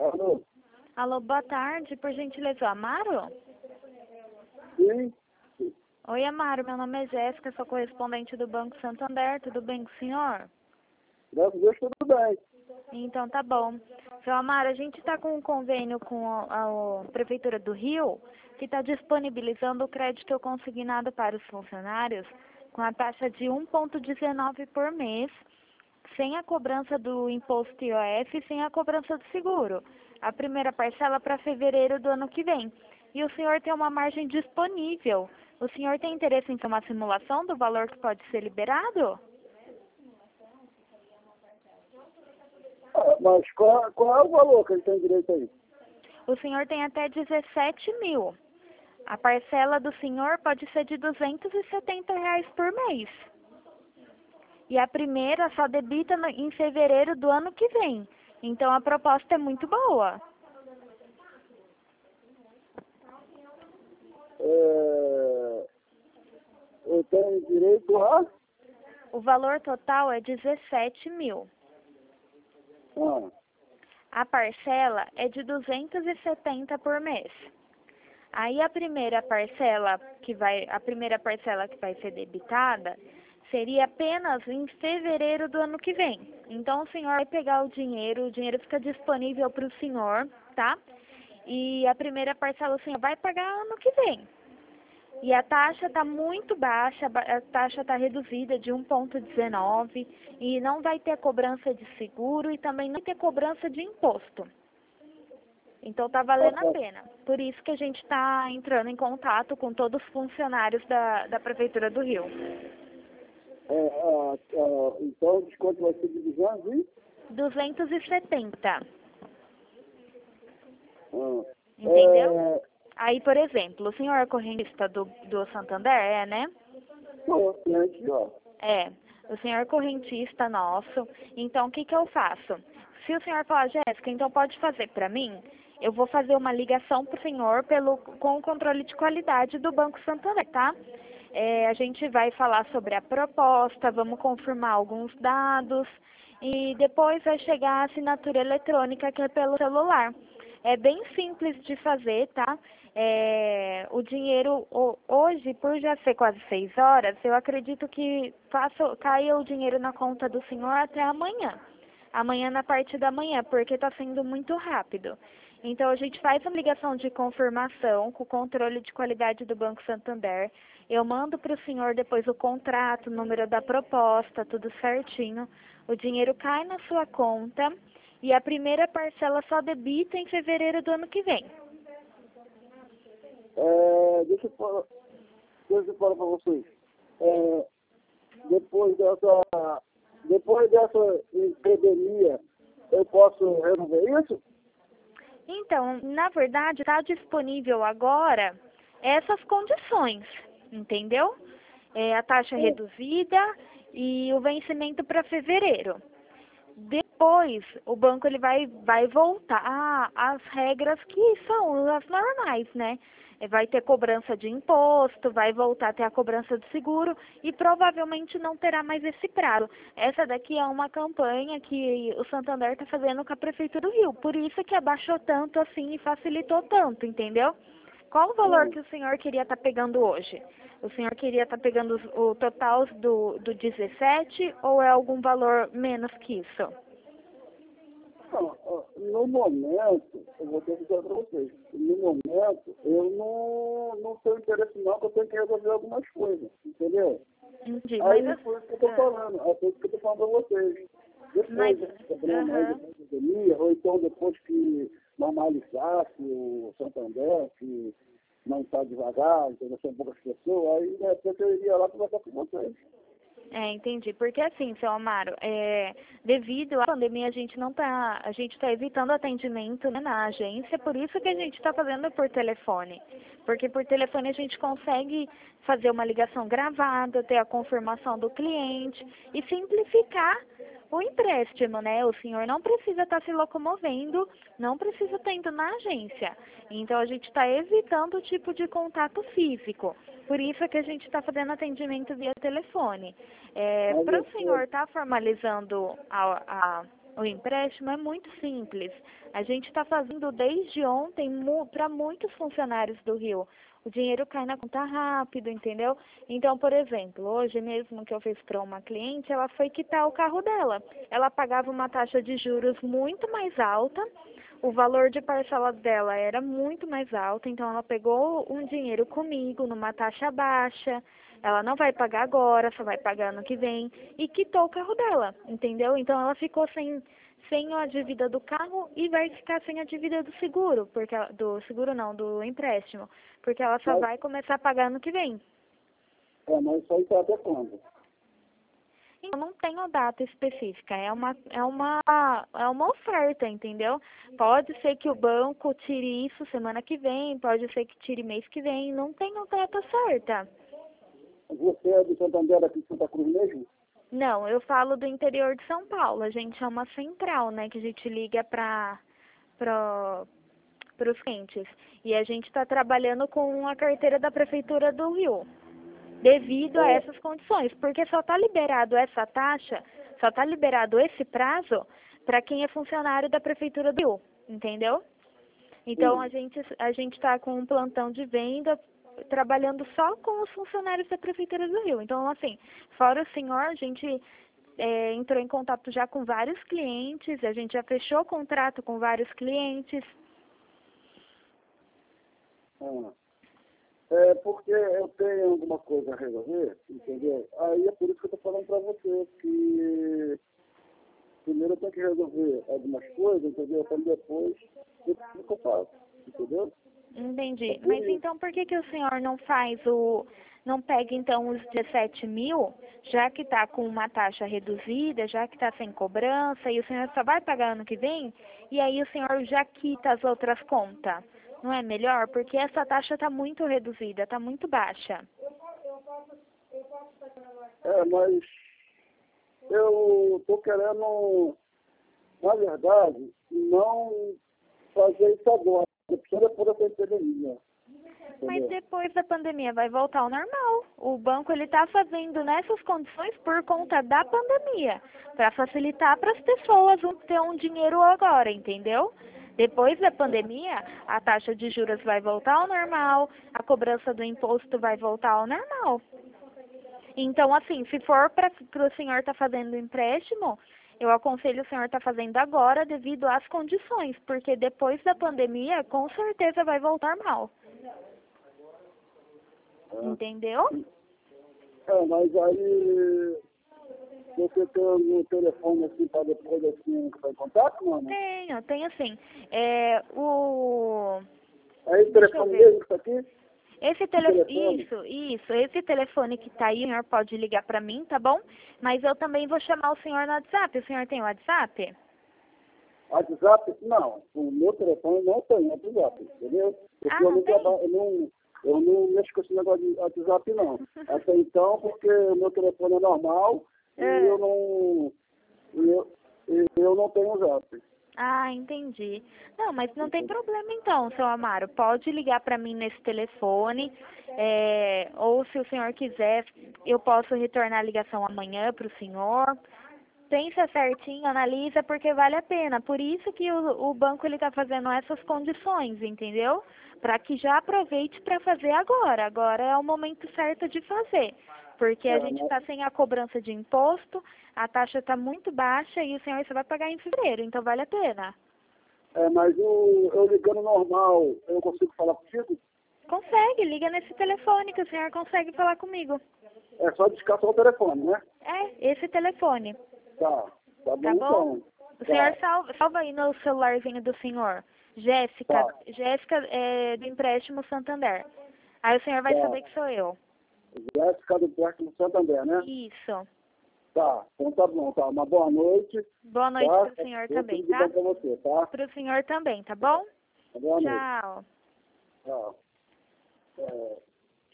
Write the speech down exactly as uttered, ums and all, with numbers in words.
Alô? Alô, boa tarde, por gentileza, o Amaro? Sim? Oi, Amaro, meu nome é Jéssica, sou correspondente do Banco Santander, tudo bem com o senhor? Graças a Deus, tudo bem. Então tá bom. Seu Amaro, a gente está com um convênio com a, a Prefeitura do Rio, que está disponibilizando o crédito consignado para os funcionários com a taxa de um vírgula dezenove por mês, sem a cobrança do imposto I O F e sem a cobrança do seguro. A primeira parcela para fevereiro do ano que vem. E o senhor tem uma margem disponível. O senhor tem interesse em ter uma simulação do valor que pode ser liberado? Ah, mas qual, qual é o valor que ele tem direito aí? O senhor tem até dezessete mil. A parcela do senhor pode ser de duzentos e setenta reais por mês. E a primeira só debita no- em fevereiro do ano que vem. Então a proposta é muito boa. É, eu tenho direito a... O valor total é dezessete mil. Ah, A parcela é de duzentos e setenta por mês. Aí a primeira parcela que vai, a primeira parcela que vai ser debitada seria apenas em fevereiro do ano que vem. Então o senhor vai pegar o dinheiro, o dinheiro fica disponível para o senhor, tá? E a primeira parcela o senhor vai pagar ano que vem. E a taxa está muito baixa, a taxa está reduzida de um vírgula dezenove e não vai ter cobrança de seguro e também não vai ter cobrança de imposto. Então está valendo tá a bom. pena. Por isso que a gente está entrando em contato com todos os funcionários da, da Prefeitura do Rio. É, ah, ah, então o desconto vai ser de duzentos e... duzentos e setenta, Ah, entendeu? é, Aí, por exemplo, o senhor é correntista do, do Santander, é, né? tô ciente, ó. É, o senhor é correntista nosso. Então, o que que eu faço? Se o senhor falar, Jéssica, então pode fazer para mim, eu vou fazer uma ligação para o senhor pelo, com o controle de qualidade do Banco Santander, tá? É, a gente vai falar sobre a proposta, vamos confirmar alguns dados e depois vai chegar a assinatura eletrônica, que é pelo celular. É bem simples de fazer, tá? É, o dinheiro, ho- hoje, por já ser quase seis horas, eu acredito que faça, caia o dinheiro na conta do senhor até amanhã. Amanhã na parte da manhã, porque está sendo muito rápido. Então, a gente faz uma ligação de confirmação com o controle de qualidade do Banco Santander. Eu mando para o senhor depois o contrato, o número da proposta, tudo certinho. O dinheiro cai na sua conta e a primeira parcela só debita em fevereiro do ano que vem. É, deixa eu falar, deixa eu falar para vocês. É, depois dessa, depois dessa epidemia, eu posso resolver isso? Então, na verdade, está disponível agora essas condições, entendeu? É, a taxa reduzida e o vencimento para fevereiro. Depois, o banco ele vai, vai voltar às regras que são as normais, né? É, vai ter cobrança de imposto, vai voltar a ter a cobrança do seguro e provavelmente não terá mais esse prazo. Essa daqui é uma campanha que o Santander está fazendo com a Prefeitura do Rio, por isso que abaixou tanto assim e facilitou tanto, entendeu? Qual o valor Hum. que o senhor queria estar pegando hoje? O senhor queria estar pegando os- o total do, do dezessete ou é algum valor menos que isso? Não, ó, no momento, eu vou ter que dizer para vocês, no momento, eu não, não tenho interesse não, porque eu tenho que resolver algumas coisas, entendeu? Entendi, mas... Aí, por isso que eu estou ah, falando, é por isso que eu estou falando para vocês. mas Depois, da problema aí aham. da pandemia, ou então depois que normalizasse o Santander, que não está devagar, entendeu? São poucas pessoas, aí de repente eu iria lá conversar com vocês. É, entendi. Porque assim, seu Amaro, é, devido à pandemia, a gente não tá, a gente está evitando atendimento, né, na agência, por isso que a gente está fazendo por telefone. Porque por telefone a gente consegue fazer uma ligação gravada, ter a confirmação do cliente e simplificar o empréstimo, né? O senhor não precisa estar se locomovendo, não precisa estar indo na agência. Então a gente está evitando o tipo de contato físico. Por isso é que a gente está fazendo atendimento via telefone. É, Mas para eu, o senhor estar formalizando a, a, O empréstimo é muito simples. A gente está fazendo desde ontem para muitos funcionários do Rio. O dinheiro cai na conta rápido, entendeu? Então, por exemplo, hoje mesmo que eu fiz para uma cliente, ela foi quitar o carro dela. Ela pagava uma taxa de juros muito mais alta, o valor de parcela dela era muito mais alto, então ela pegou um dinheiro comigo numa taxa baixa. Ela não vai pagar agora, só vai pagar ano que vem, e quitou o carro dela, entendeu? Então ela ficou sem, sem a dívida do carro e vai ficar sem a dívida do seguro, porque ela- do seguro não, do empréstimo, porque ela só Mas, vai começar a pagar ano que vem. é, mas isso aí tá até quando? Então não tenho data específica, é uma, é uma, é uma oferta, entendeu? Pode ser que o banco tire isso semana que vem, pode ser que tire mês que vem, não tenho data certa. Você é do Santander aqui de Santa Cruz mesmo? Não, eu falo do interior de São Paulo. A gente é uma central, né, que a gente liga para para os clientes. E a gente está trabalhando com a carteira da Prefeitura do Rio, devido a É, essas condições, porque só está liberado essa taxa, só está liberado esse prazo para quem é funcionário da Prefeitura do Rio, entendeu? Então a sim. gente a gente está com um plantão de venda trabalhando só com os funcionários da Prefeitura do Rio. Então, assim, fora o senhor, a gente é, entrou em contato já com vários clientes, a gente já fechou contrato com vários clientes. Ah. É porque eu tenho alguma coisa a resolver, entendeu? Aí é por isso que eu estou falando para você, que primeiro eu tenho que resolver algumas coisas, entendeu? Para depois ver o que eu faço, entendeu? É Entendi. por Mas isso. então por que que o senhor não faz o, não pega então os dezessete mil, já que está com uma taxa reduzida, já que está sem cobrança, e o senhor só vai pagar ano que vem, e aí o senhor já quita as outras contas? Não é melhor? Porque essa taxa está muito reduzida, está muito baixa. É, mas eu estou querendo, na verdade, não fazer isso agora. Eu preciso por essa epidemia, Mas entendeu? depois da pandemia vai voltar ao normal. O banco ele está fazendo nessas condições por conta da pandemia, para facilitar para as pessoas um- ter um dinheiro agora, entendeu? Depois da pandemia, a taxa de juros vai voltar ao normal, a cobrança do imposto vai voltar ao normal. Então, assim, se for para o senhor estar fazendo empréstimo, eu aconselho o senhor estar fazendo agora devido às condições, porque depois da pandemia, com certeza vai voltar mal. Entendeu? É, é, mas aí você tem o telefone assim para depois assim entrar em contato, mano? Tenho, tenho sim. É, o... Aí o Deixa eu telefone ver. mesmo que tá aqui? Esse O tele... telefone? Isso, isso. Esse telefone que tá aí, o senhor pode ligar para mim, tá bom? Mas eu também vou chamar o senhor no WhatsApp. O senhor tem WhatsApp? WhatsApp? Não. O meu telefone não tem WhatsApp, entendeu? Ah, Porque eu não não tem? trabalho, eu não, eu não mexo com esse negócio de WhatsApp, não. Até então, porque o meu telefone é normal e É. eu não, e eu, e eu não tenho Zap. Ah, entendi. Não, mas não tem problema então, seu Amaro. Pode ligar para mim nesse telefone, é, ou se o senhor quiser, eu posso retornar a ligação amanhã para o senhor. Pensa certinho, analisa, porque vale a pena. Por isso que o, o banco ele está fazendo essas condições, entendeu? Para que já aproveite para fazer agora. Agora é o momento certo de fazer. Porque a É, gente mas, está sem a cobrança de imposto, a taxa está muito baixa e o senhor só vai pagar em fevereiro, então vale a pena. é, mas o, eu ligando normal, eu consigo falar contigo? Consegue, liga nesse telefone que o senhor consegue falar comigo. É só discar só o telefone, né? É, esse telefone, Tá, tá bom tá bom? então. O senhor Tá, salva, salva aí no celularzinho do senhor. Jéssica, tá, Jéssica é, do empréstimo Santander. Aí o senhor vai tá. saber que sou eu. Jéssica do Parque do Santo André, né? Isso. Tá, então tá bom, tá. Uma boa noite, Boa noite tá? pro senhor Eu também, tudo de tá? bom pra você, tá? Pro senhor também, tá bom? Boa noite. Tchau. Tchau. É,